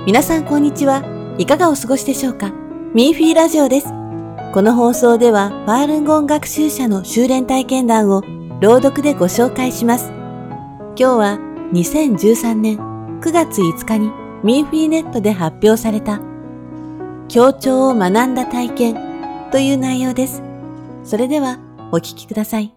皆さんこんにちは。いかがお過ごしでしょうか。ミーフィーラジオです。この放送ではファールンゴン学習者の修練体験談を朗読でご紹介します。今日は2013年9月5日にミーフィーネットで発表された協調を学んだ体験という内容です。それではお聞きください。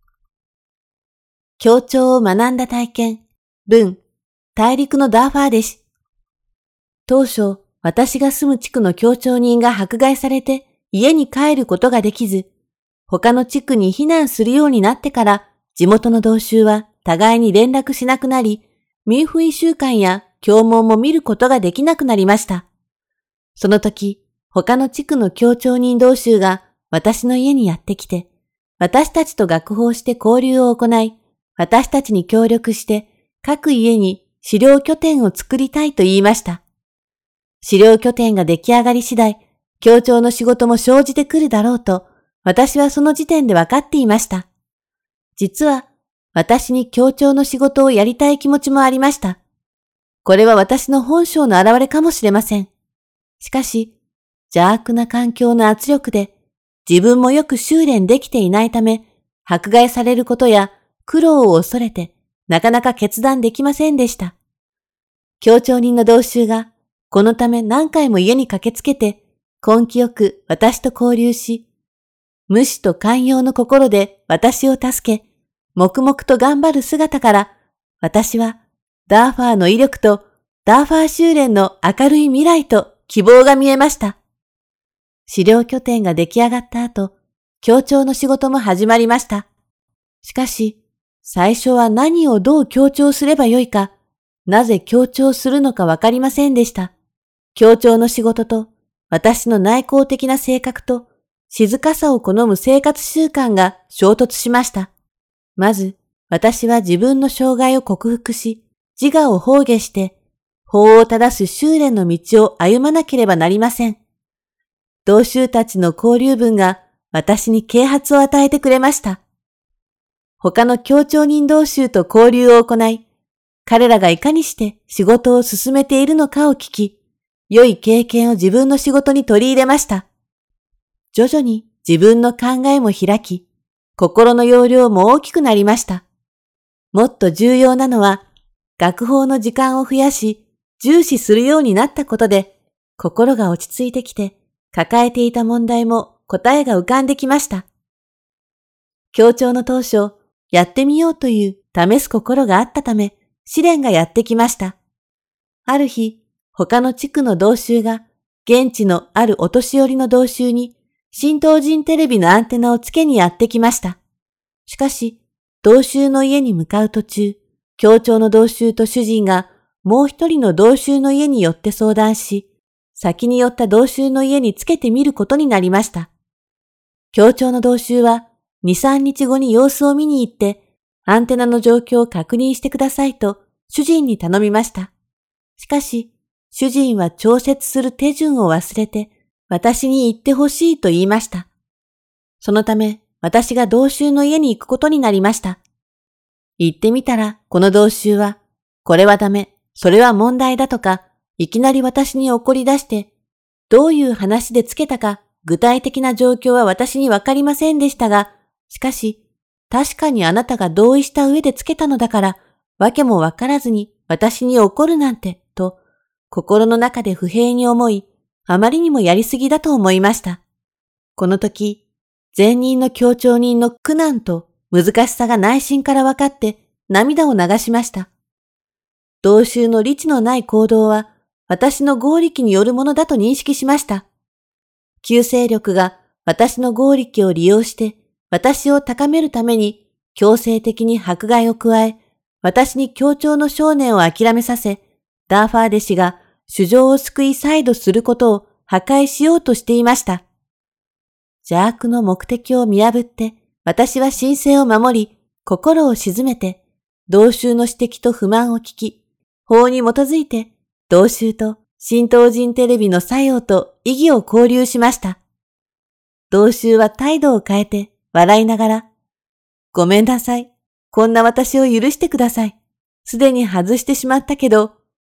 協調を学んだ体験。文、大陸のダーファーデシ。当初、私が住む地区の協調人が迫害されて家に帰ることができず、他の地区に避難するようになってから地元の同州は互いに連絡しなくなり、ミーフィー習慣や教文も見ることができなくなりました。その時、他の地区の協調人同州が私の家にやってきて、私たちと学法して交流を行い、私たちに協力して各家に資料拠点を作りたいと言いました。資料拠点が出来上がり次第、協調の仕事も生じてくるだろうと、私はその時点で分かっていました。実は、私に協調の仕事をやりたい気持ちもありました。これは私の本性の表れかもしれません。しかし、邪悪な環境の圧力で、自分もよく修練できていないため、迫害されることや苦労を恐れて、なかなか決断できませんでした。協調人の同州が、このため何回も家に駆けつけて、根気よく私と交流し、無視と寛容の心で私を助け、黙々と頑張る姿から、私はダーファーの威力とダーファー修練の明るい未来と希望が見えました。資料拠点が出来上がった後、協調の仕事も始まりました。しかし、最初は何をどう強調すればよいか、なぜ強調するのかわかりませんでした。協調の仕事と、私の内向的な性格と、静かさを好む生活習慣が衝突しました。まず、私は自分の障害を克服し、自我を崩下して、法を正す修練の道を歩まなければなりません。同州たちの交流文が私に啓発を与えてくれました。他の協調人同州と交流を行い、彼らがいかにして仕事を進めているのかを聞き、良い経験を自分の仕事に取り入れました。徐々に自分の考えも開き、心の容量も大きくなりました。もっと重要なのは、学法の時間を増やし、重視するようになったことで、心が落ち着いてきて、抱えていた問題も答えが浮かんできました。協調の当初、やってみようという試す心があったため、試練がやってきました。ある日、他の地区の同州が、現地のあるお年寄りの同州に、新東人テレビのアンテナをつけにやってきました。しかし、同州の家に向かう途中、協調の同州と主人が、もう一人の同州の家に寄って相談し、先に寄った同州の家につけてみることになりました。協調の同州は、2、3日後に様子を見に行って、アンテナの状況を確認してくださいと、主人に頼みました。しかし、主人は調節する手順を忘れて、私に行ってほしいと言いました。そのため、私が同州の家に行くことになりました。行ってみたら、この同州は、これはダメ、それは問題だとか、いきなり私に怒り出して、どういう話でつけたか、具体的な状況は私にわかりませんでしたが、しかし、確かにあなたが同意した上でつけたのだから、わけもわからずに私に怒るなんて、と、心の中で不平に思い、あまりにもやりすぎだと思いました。この時、前任の協調人の苦難と難しさが内心から分かって涙を流しました。同州の理知のない行動は私の合力によるものだと認識しました。旧勢力が私の合力を利用して私を高めるために強制的に迫害を加え、私に協調の少年を諦めさせ、ダーファー弟子が主情を救い再度することを破壊しようとしていました。邪悪の目的を見破って、私は神聖を守り、心を静めて、同州の指摘と不満を聞き、法に基づいて、同州と新東人テレビの作用と意義を交流しました。同州は態度を変えて、笑いながら、ごめんなさい。こんな私を許してください。すでに外してしまったけど、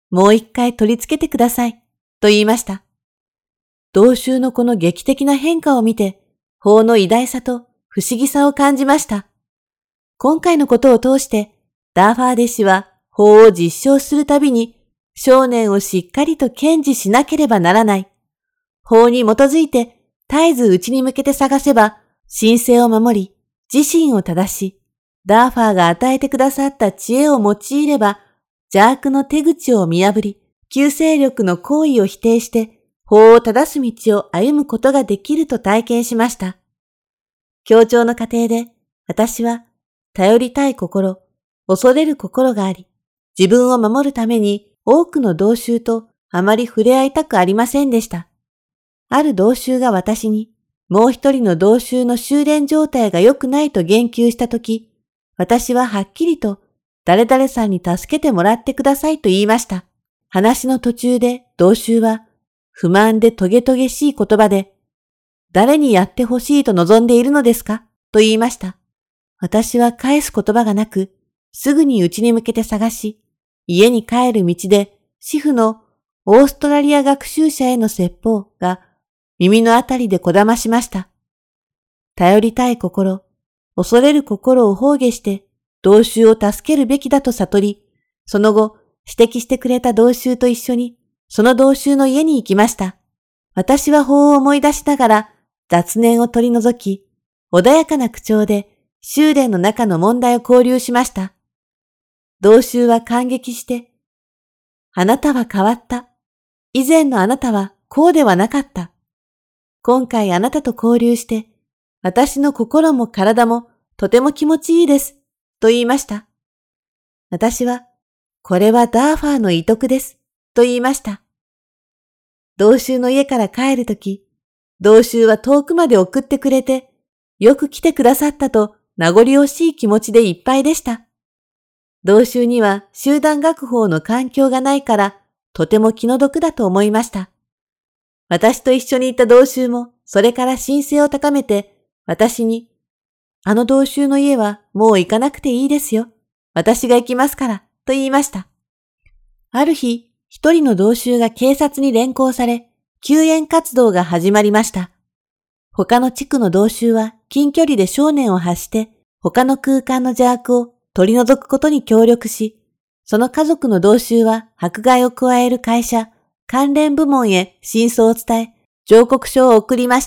もう一回取り付けてください、と言いました。同州のこの劇的な変化を見て、法の偉大さと不思議さを感じました。今回のことを通して、ダーファー弟子は法を実証するたびに、少年をしっかりと堅持しなければならない。法に基づいて絶えず内に向けて探せば、神聖を守り、自身を正し、ダーファーが与えてくださった知恵を用いれば、邪悪の手口を見破り、旧勢力の行為を否定して、法を正す道を歩むことができると体験しました。協調の過程で、私は、頼りたい心、恐れる心があり、自分を守るために多くの同州とあまり触れ合いたくありませんでした。ある同州が私に、もう一人の同州の修練状態が良くないと言及したとき、私ははっきりと、誰々さんに助けてもらってくださいと言いました。話の途中で同州は、不満でトゲトゲしい言葉で、誰にやってほしいと望んでいるのですかと言いました。私は返す言葉がなく、すぐに家に向けて探し、家に帰る道で、主婦のオーストラリア学習者への説法が耳のあたりでこだましました。頼りたい心、恐れる心を放下して、同州を助けるべきだと悟り、その後、指摘してくれた同州と一緒に、その同州の家に行きました。私は法を思い出しながら、雑念を取り除き、穏やかな口調で、修練の中の問題を交流しました。同州は感激して、あなたは変わった。以前のあなたはこうではなかった。今回あなたと交流して、私の心も体もとても気持ちいいです、と言いました。私は、これはダーファーの遺徳です、と言いました。同州の家から帰るとき、同州は遠くまで送ってくれて、よく来てくださったと名残惜しい気持ちでいっぱいでした。同州には集団学法の環境がないから、とても気の毒だと思いました。私と一緒に行った同州も、それから神聖を高めて、私に、あの同州の家はもう行かなくていいですよ。私が行きますから、と言いました。ある日、一人の同州が警察に連行され、救援活動が始まりました。他の地区の同州は近距離で少年を発して、他の空間の邪悪を取り除くことに協力し、その家族の同州は迫害を加える会社、関連部門へ真相を伝え、上告書を送りました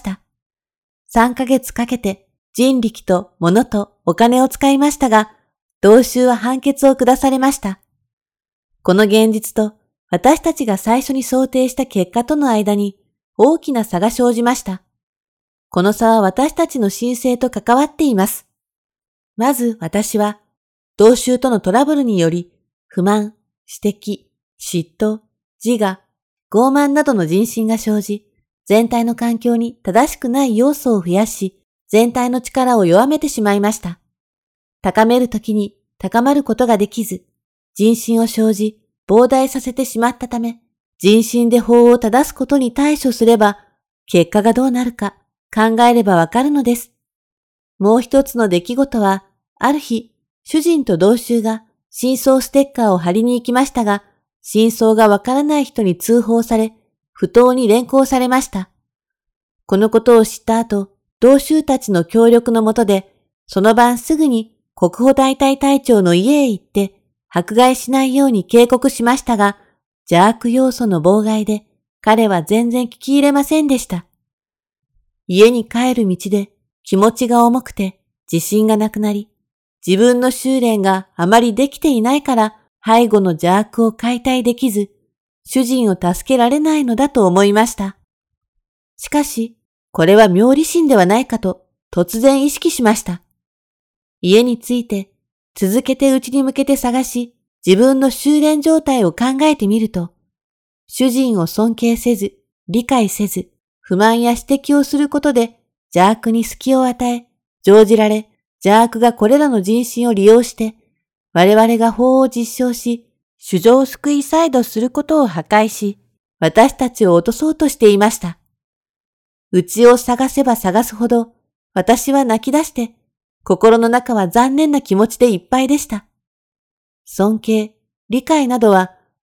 。3ヶ月かけて人力と物とお金を使いましたが、同州は判決を下されました。この現実と私たちが最初に想定した結果との間に大きな差が生じました。この差は私たちの申請と関わっています。まず私は、同州とのトラブルにより、不満、指摘、嫉妬、自我、傲慢などの人心が生じ、全体の環境に正しくない要素を増やし、全体の力を弱めてしまいました。高めるときに高まることができず、人心を生じ、膨大させてしまったため、人心で法を正すことに対処すれば、結果がどうなるか考えればわかるのです。もう一つの出来事は、ある日、主人と同州が真相ステッカーを貼りに行きましたが、真相がわからない人に通報され、不当に連行されました。このことを知った後、同州たちの協力のもとで、その晩すぐに国保大隊隊長の家へ行って、迫害しないように警告しましたが、邪悪要素の妨害で、彼は全然聞き入れませんでした。家に帰る道で気持ちが重くて自信がなくなり、自分の修練があまりできていないから背後の邪悪を解体できず、主人を助けられないのだと思いました。しかし、これは妙理心ではないかと突然意識しました。家に着いて続けて家に向けて探し、自分の修練状態を考えてみると、主人を尊敬せず、理解せず、不満や指摘をすることで邪悪に隙を与え、乗じられ、邪悪がこれらの人心を利用して、我々が法を実証し、主情を救いサイドすることを破壊し、私たちを落とそうとしていました。内を探せば探すほど、私は泣き出して、心の中は残念な気持ちでいっぱいでした。尊敬、理解などは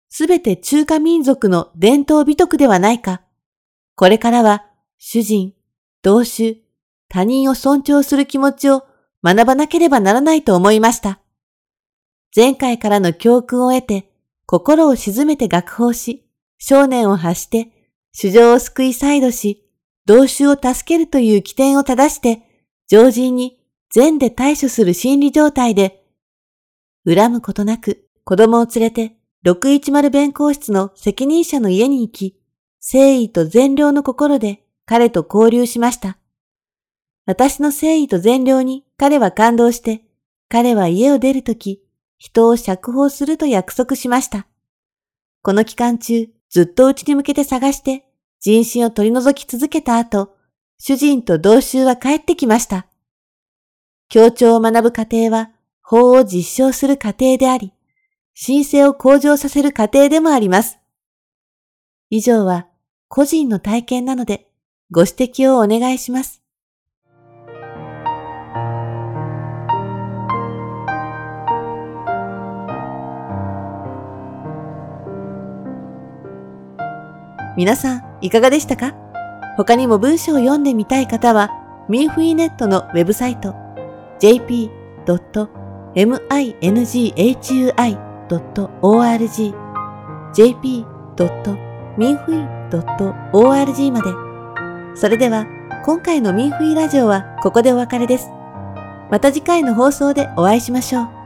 すべて中華民族の伝統美徳ではないか。これからは主人、同種、他人を尊重する気持ちを学ばなければならないと思いました。前回からの教訓を得て、心を静めて学法し、少年を発して、衆生を救い再度し、同種を助けるという起点を正して、常人に善で対処する心理状態で、恨むことなく子供を連れて610弁公室の責任者の家に行き、誠意と善良の心で彼と交流しました。私の誠意と善良に彼は感動して、彼は家を出るとき、人を釈放すると約束しました。この期間中、ずっとうちに向けて探して、人心を取り除き続けた後、主人と同州は帰ってきました。協調を学ぶ過程は、法を実証する過程であり、神聖を向上させる過程でもあります。以上は個人の体験なので、ご指摘をお願いします。皆さん、いかがでしたか？他にも文章を読んでみたい方は、ミンフィーネットのウェブサイト、jp.minghui.org jp.minhui.org まで。それでは、今回のミンフィーラジオはここでお別れです。また次回の放送でお会いしましょう。